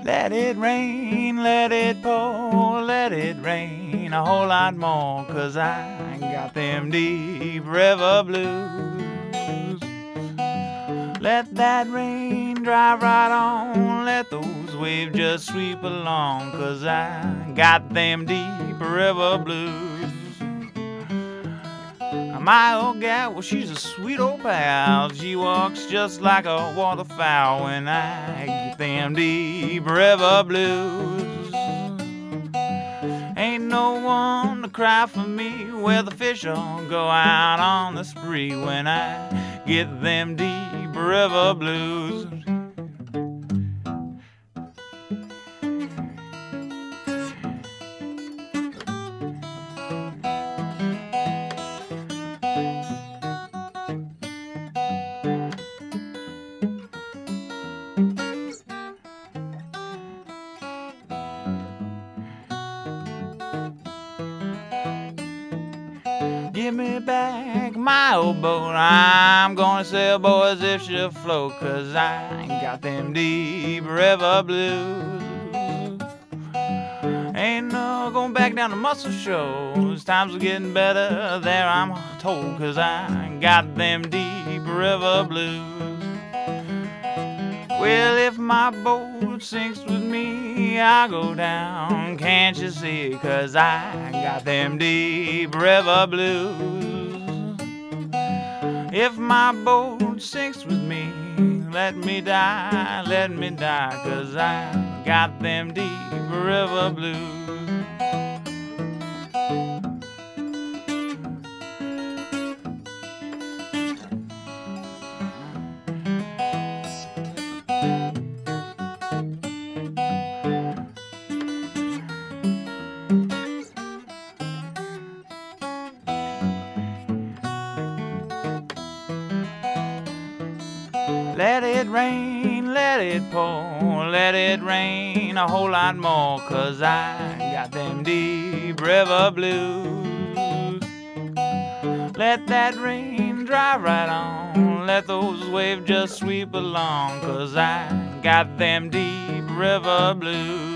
let it pour, let it rain a whole lot more, 'cause I got them deep river blues. Let that rain drive right on, let those waves just sweep along, 'cause I got them deep river blues. My old gal, well, she's a sweet old pal. She walks just like a waterfowl when I get them deep river blues. Ain't no one to cry for me, where the fish all go out on the spree when I get them deep river blues. Give me back my old boat, I'm gonna sail, boys, if she'll float, 'cause I got them deep river blues. Ain't no going back down to Muscle Shoals, times are getting better there, I'm told, 'cause I got them deep river blues. Well, if my boat sinks with me, I'll go down, can't you see? 'Cause I got them deep river blues. If my boat sinks with me, let me die, 'cause I got them deep river blues. Let it pour, let it rain a whole lot more, 'cause I got them deep river blues. Let that rain drive right on, let those waves just sweep along, 'cause I got them deep river blues.